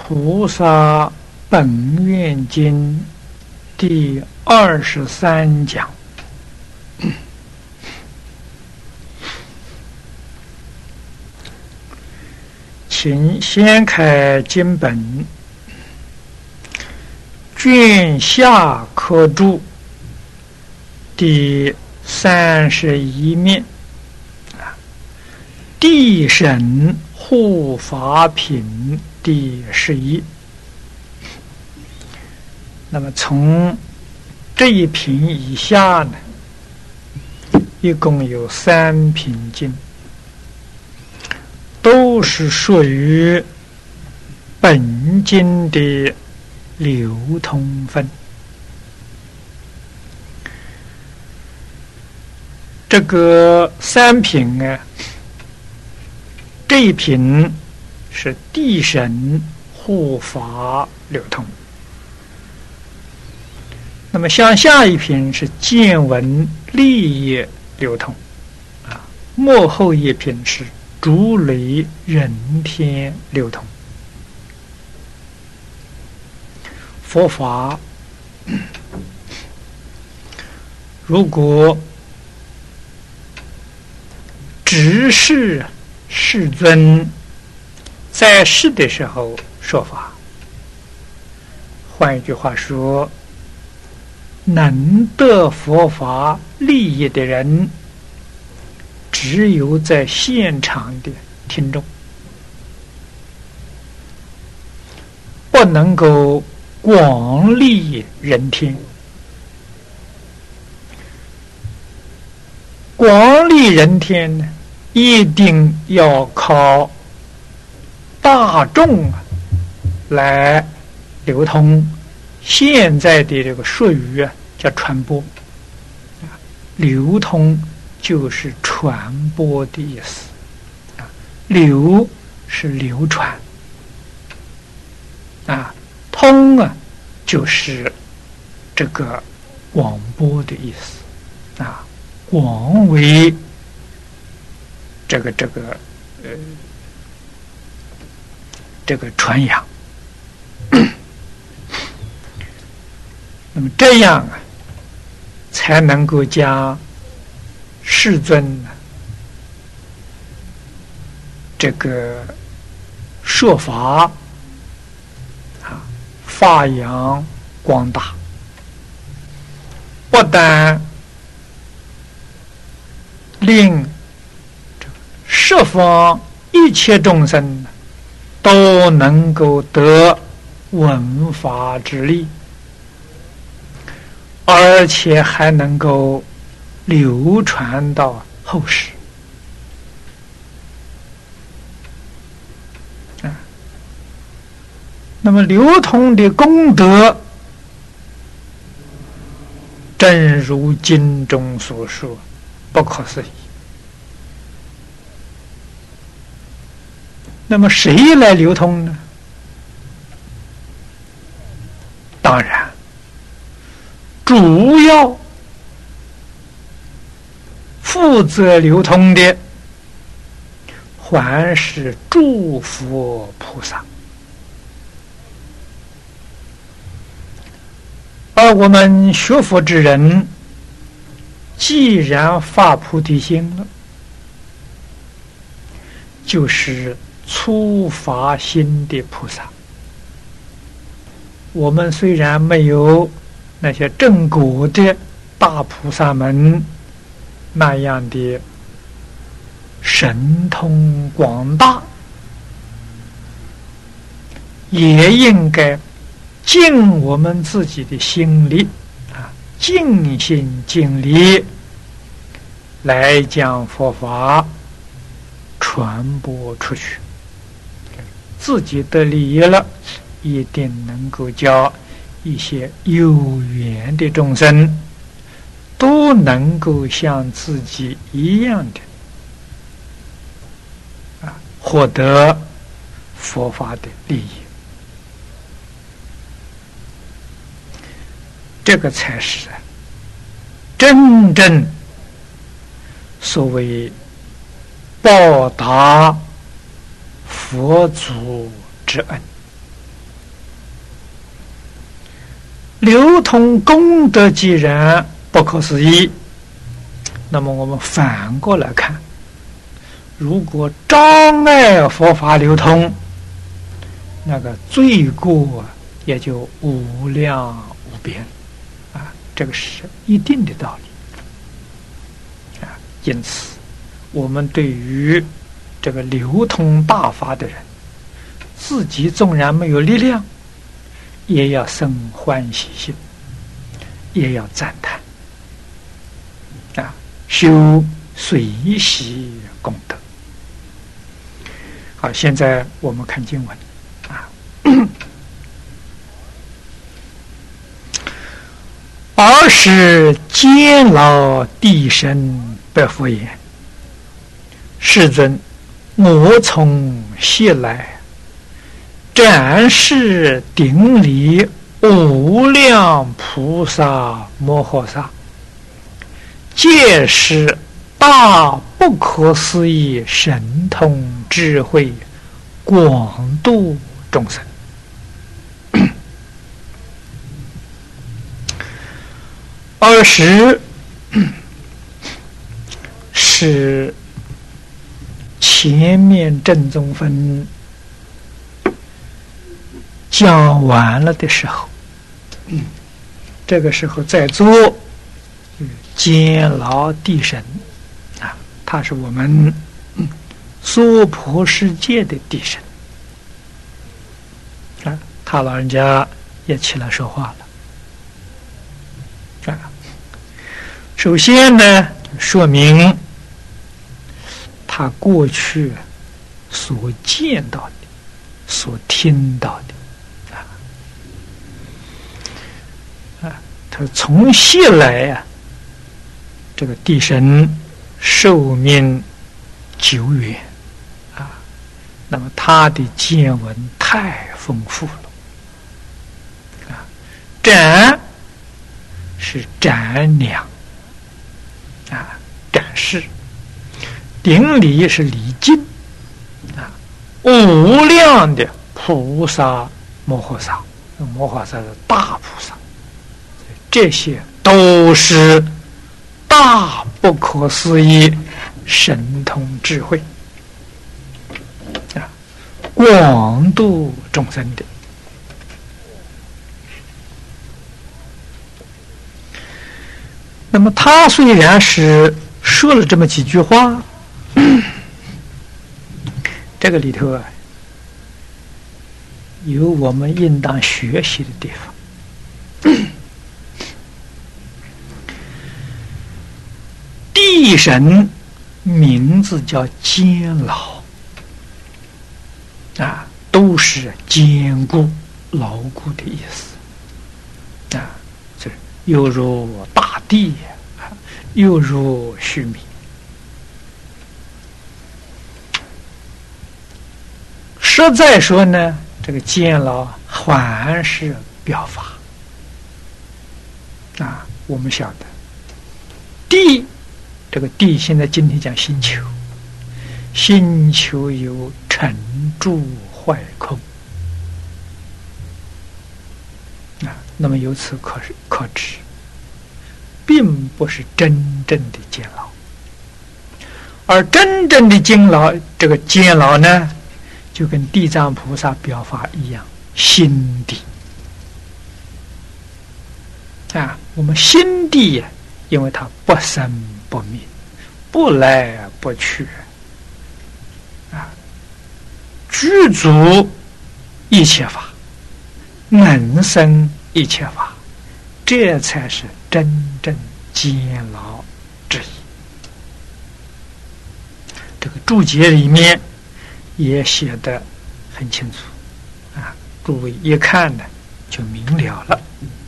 菩萨本愿经第23讲，请先开经本，卷下科注第31面，地审护法品第11。那么从这一品以下呢，一共有3品经，都是属于本经的流通分。这个3品呢，这一品是地审护法流通，那么像下一品是见闻利益流通，末后一品是诸雷人天流通。佛法如果只是世尊在世的时候说法，换一句话说，能得佛法利益的人只有在现场的听众，不能够广利人天。广利人天呢，一定要靠大众来流通。现在的这个术语叫传播，流通就是传播的意思，流是流传，通就是这个广播的意思，广为这个传扬。那么这样才能够将世尊这个说法发扬光大，不但令十方一切众生都能够得闻法之利，而且还能够流传到后世。那么流通的功德，正如经中所说，不可思议。那么谁来流通呢？当然主要负责流通的还是诸佛菩萨，而我们学佛之人既然发菩提心了，就是初发心的菩萨。我们虽然没有那些正果的大菩萨们那样的神通广大，也应该尽我们自己的心力，尽心尽力来将佛法传播出去。自己得利益了，一定能够叫一些有缘的众生都能够像自己一样的获得佛法的利益。这个才是真正所谓报答佛祖之恩。 流通功德既然不可思议，那么我们反过来看，如果障碍佛法流通，那个罪过也就无量无边啊，这个是一定的道理啊。因此，我们对于这个流通大法的人，自己纵然没有力量，也要生欢喜心，也要赞叹啊，修随喜功德。好，现在我们看经文啊。尔时监牢地神白佛言：世尊，我从西来，展示顶礼无量菩萨摩诃萨，皆是大不可思议神通智慧，广度众生。尔时是前面正宗分讲完了的时候，这个时候在座监牢地神啊，他是我们娑婆世界的地神啊，他老人家也起来说话了啊。首先呢，说明他过去所见到的、所听到的他从西来呀，这个地神寿命久远啊，那么他的见闻太丰富了啊。展是展两啊，展示；顶礼是礼敬啊，无量的菩萨摩诃萨，摩诃萨是大菩萨，这些都是大不可思议神通智慧啊，广度众生的。那么他虽然是说了这么几句话，这个里头啊，有我们应当学习的地方。地神名字叫监牢啊，都是坚固牢固的意思啊，这犹如大地，犹如须弥。实在说呢，这个监牢还是表法啊。我们晓得地，这个地现在今天讲星球，星球有成住坏空啊，那么由此可知，并不是真正的监牢，而真正的监牢，这个监牢呢，就跟地藏菩萨表法一样，心地啊。我们心地呀，因为它不生不灭，不来不去啊，具足一切法，能生一切法，这才是真正监牢之意。这个注解里面也写得很清楚啊，诸位一看呢就明了了。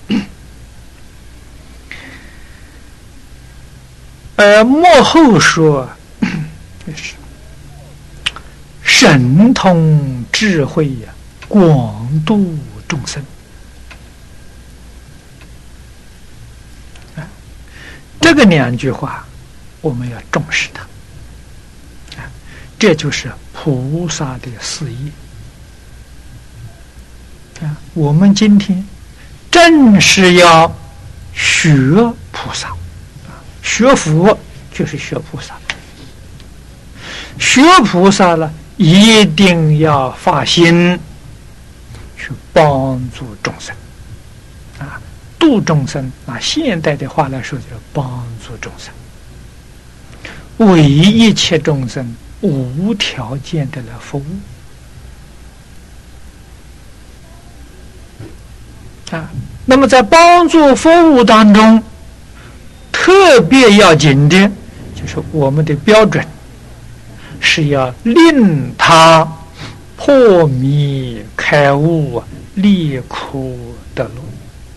末后说是神通智慧呀，广度众生啊，这个两句话我们要重视它啊，这就是菩萨的事业啊。我们今天正是要学菩萨，学佛就是学菩萨。学菩萨了，一定要发心去帮助众生啊，度众生。拿现代的话来说，就是帮助众生，为一切众生无条件的来服务啊。那么在帮助服务当中，特别要紧的就是我们的标准是要令他破迷开悟，离苦得乐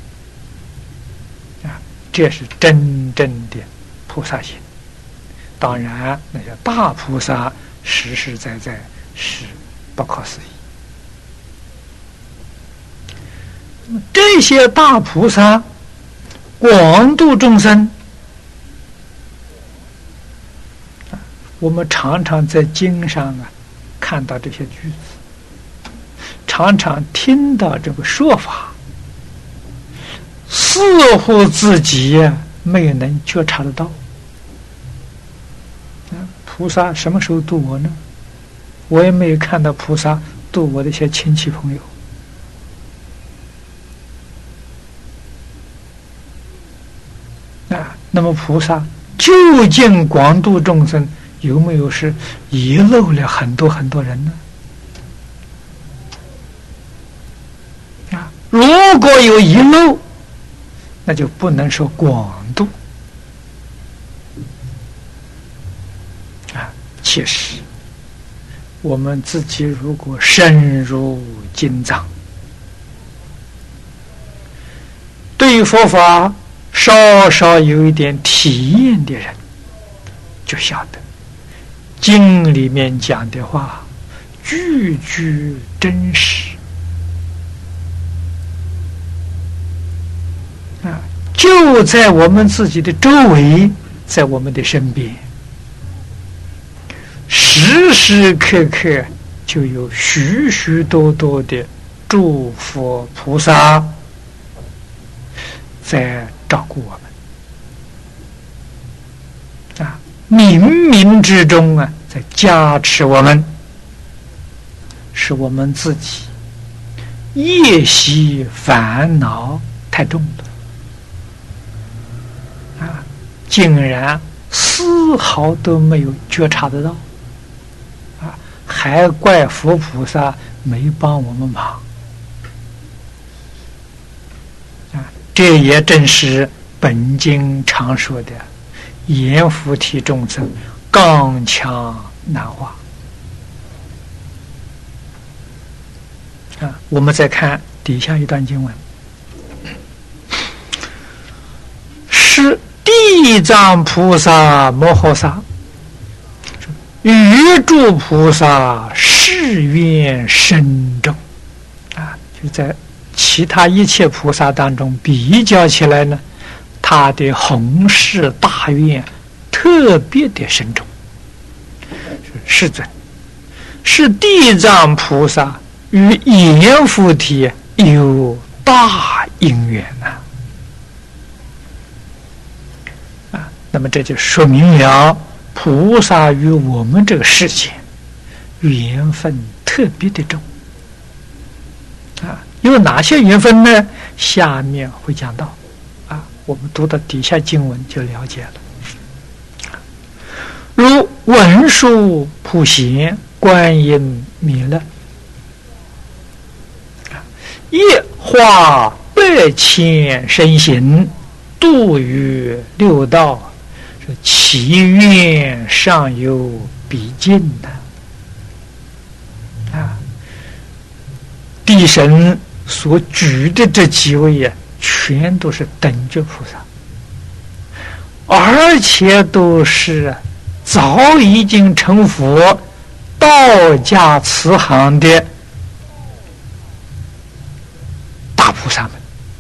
啊，这是真正的菩萨心。当然那些大菩萨实实在在是不可思议。这些大菩萨广度众生，我们常常在经上看到这些句子，常常听到这个说法，似乎自己没有能觉察得到。菩萨什么时候度我呢？我也没有看到菩萨度我的一些亲戚朋友。那么菩萨究竟广度众生，有没有是遗漏了很多很多人呢？如果有遗漏，那就不能说广度其实我们自己如果深入经藏，对佛法稍稍有一点体验的人，就晓得经里面讲的话句句真实就在我们自己的周围，在我们的身边，时时刻刻就有许许多多的诸佛菩萨在照顾我们冥冥之中在加持我们，使我们自己业习烦恼太重了竟然丝毫都没有觉察得到还怪佛菩萨没帮我们忙这也正是本经常说的阎浮提众生刚强难化我们再看底下一段经文，是地藏菩萨摩诃萨与诸菩萨誓愿深重就在其他一切菩萨当中比较起来呢，他的弘誓大愿特别的深重。世尊，是地藏菩萨与阎浮提有大因缘那么这就说明了菩萨与我们这个世界缘分特别的重有哪些缘分呢？下面会讲到我们读到底下经文就了解了。如文殊普贤观音弥勒业化百千身形度于六道，其愿尚有比尽地神所举的这几位全都是等觉菩萨，而且都是早已经成佛道家慈航的大菩萨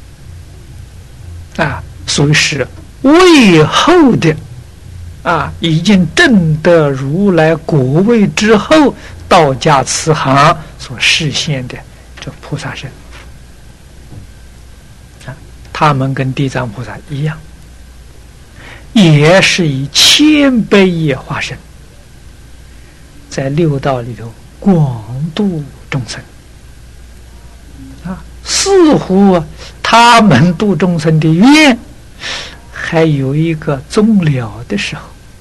们所以是位后的已经证得如来果位之后道家慈航所示现的这菩萨身他们跟地藏菩萨一样，也是以千百亿化身，在六道里头广度众生啊。似乎他们度众生的愿还有一个终了的时候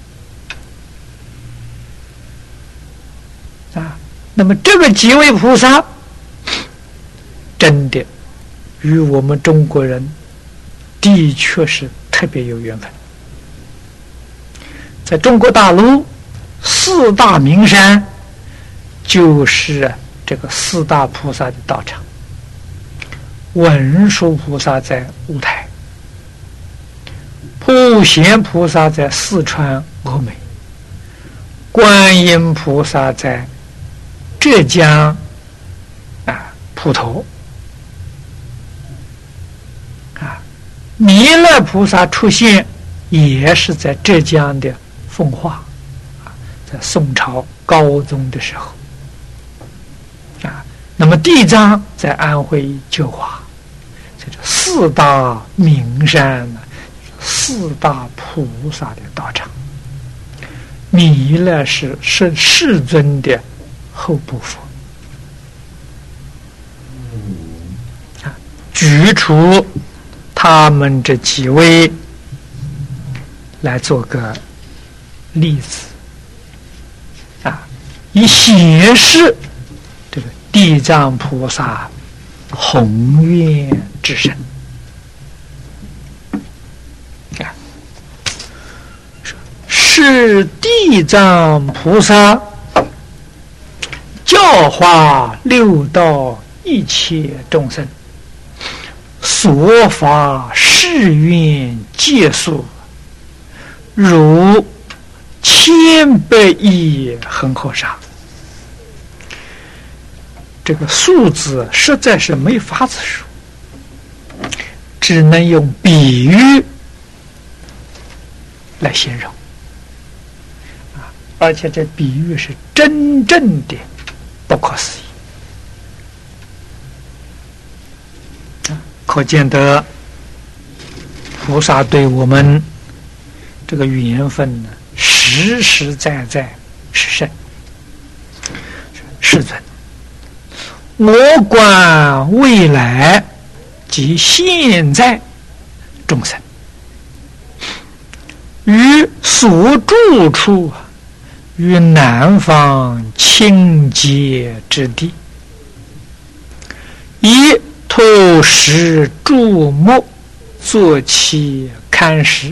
啊。那么这个几位菩萨真的与我们中国人的确是特别有缘分。在中国大陆四大名山就是这个四大菩萨的道场。文殊菩萨在乌台，普贤菩萨在四川峨眉，观音菩萨在浙江普陀弥勒菩萨出现也是在浙江的奉化在宋朝高宗的时候那么地藏在安徽九华，这四大名山四大菩萨的道场。弥勒是世尊的后部佛举出他们这几位来做个例子以显示这个地藏菩萨宏愿之身是地藏菩萨教化六道一切众生，所发誓愿戒数如千百亿恒河沙。这个数字实在是没法子说，只能用比喻来形容而且这比喻是真正的不可思议可见得菩萨对我们这个缘分呢，实实在在是甚世尊。我观未来及现在众生于所住处于南方清洁之地，以透石注目作其看时，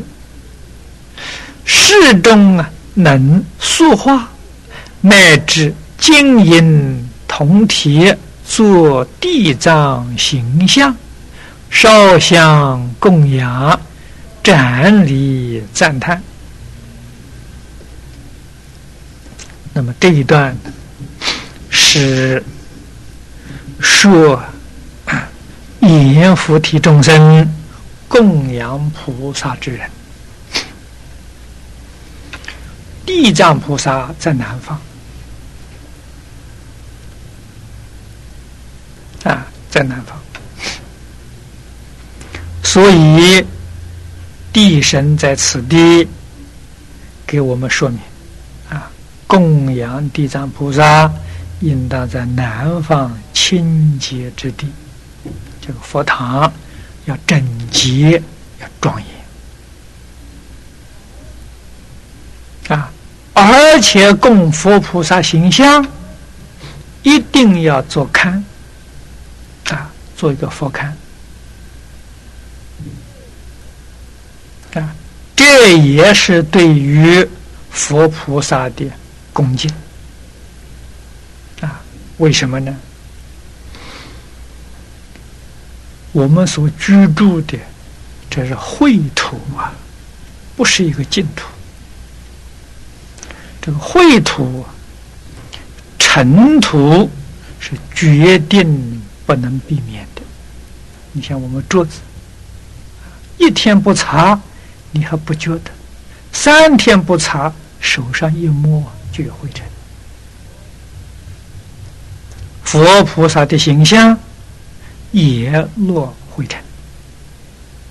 世中能塑化，乃至金银铜铁做地藏形象，烧香供养，瞻礼赞叹。那么这一段是说阎浮提众生供养菩萨之人。地藏菩萨在南方在南方，所以地神在此地给我们说明供养地藏菩萨应当在南方清洁之地，这个佛堂要整洁，要庄严而且供佛菩萨形象一定要做龛做一个佛龛这也是对于佛菩萨的恭敬为什么呢？我们所居住的这是秽土不是一个净土。这个秽土尘土是决定不能避免的。你像我们桌子一天不擦你还不觉得，3天不擦手上一摸就有灰尘。佛菩萨的形象也落灰尘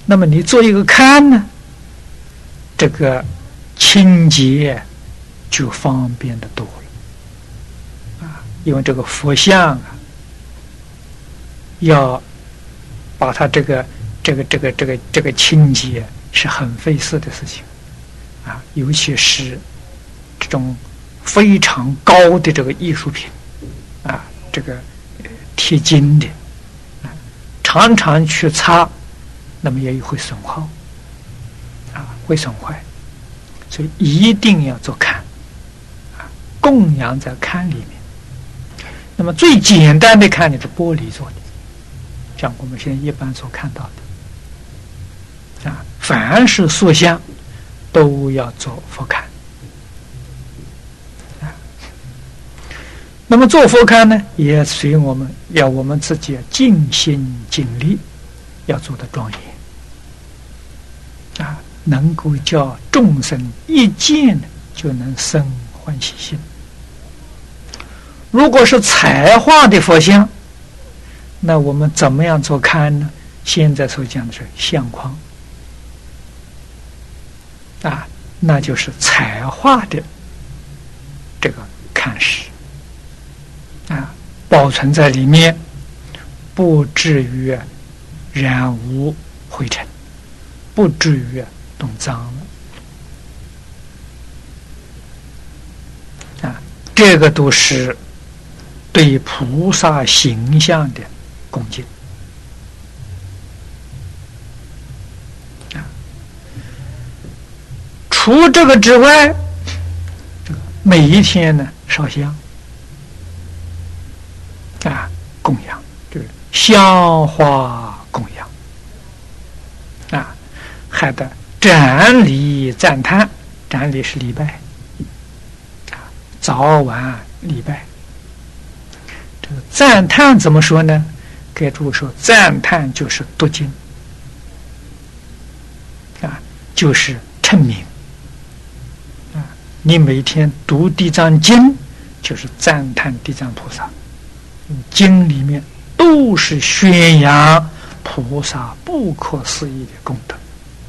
那么你做一个龛呢，这个清洁就方便的多了啊！因为这个佛像啊，要把它这个清洁是很费事的事情啊，尤其是这种非常高的这个艺术品啊，这个贴金的啊，常常去擦，那么也会损耗啊，会损坏，所以一定要做龛啊，供养在龛里面。那么最简单的龛就是玻璃做的，像我们现在一般所看到的啊，凡是塑像都要做佛龛啊。那么做佛龛呢，也随我们自己尽心尽力，要做得庄严啊，能够叫众生一见就能生欢喜心。如果是彩画的佛像，那我们怎么样做龛呢？现在所讲的是相框啊，那就是彩画的这个龛石啊，保存在里面，不至于染污灰尘，不至于弄脏了啊。这个都是对菩萨形象的恭敬啊。除这个之外，每一天呢烧香啊，供养，就是香花供养啊，还得瞻礼赞叹，瞻礼是礼拜啊，早晚礼拜。这个赞叹怎么说呢？给诸位说，赞叹就是读经啊，就是称名啊。你每天读地藏经，就是赞叹地藏菩萨。经里面都是宣扬菩萨不可思议的功德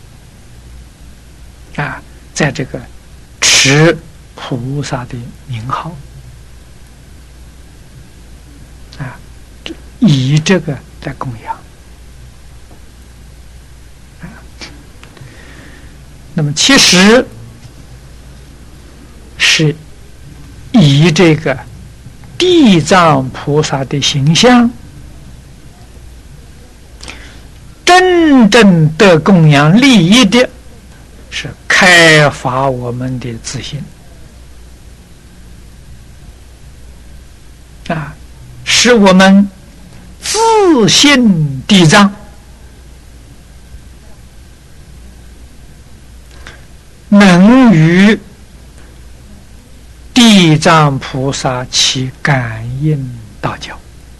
啊，在这个持菩萨的名号啊，以这个来供养啊。那么其实是以这个地藏菩萨的形象真正的供养利益的，是开发我们的自信啊，使我们自信地藏，能与地藏菩萨起感应道交。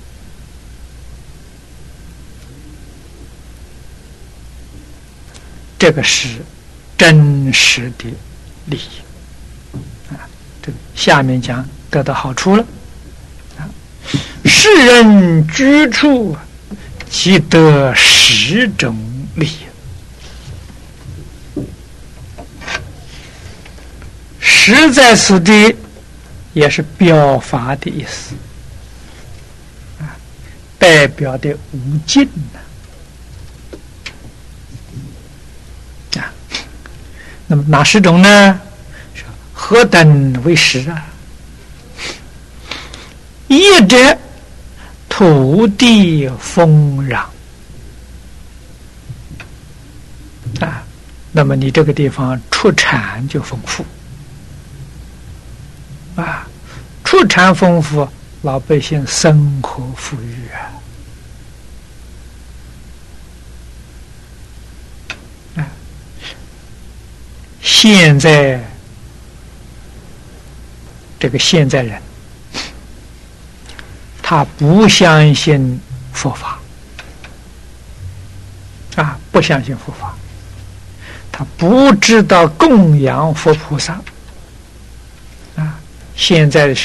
这个是真实的利益啊！这个下面讲得到好处了啊！世人居处即得10种利益。实在此地也是表法的意思啊，代表的无尽啊。那么哪10种呢？何等为10啊？一者土地丰壤啊，那么你这个地方出产就丰富啊，出产丰富，老百姓生活富裕啊！现在这个现在人，他不相信佛法啊，不相信佛法，他不知道供养佛菩萨啊。现在的